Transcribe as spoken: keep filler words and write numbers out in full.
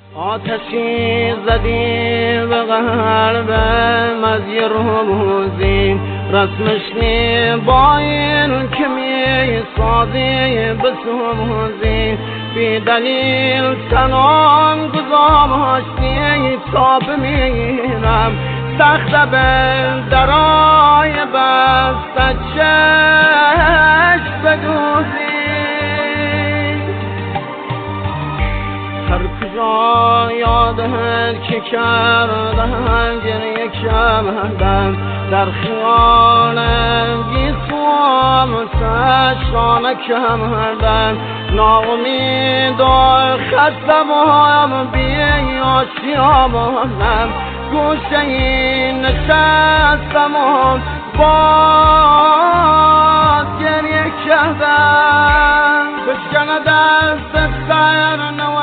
آتشی زدی به قلبم از یه روزی، رسمش نی با این که می سازی بسوزی، بی دلیل تنام گذاشتی تا بمیرم، سخت به درای بسته چشم بدوزی. هر کجا یادت که کردم گریه کردم، در خیالم گیسوام سشانه کردم، ناامید و خستم بی آشیامم، گوشه این نشستم و باز گریه کردم. بشکنه دست سر نو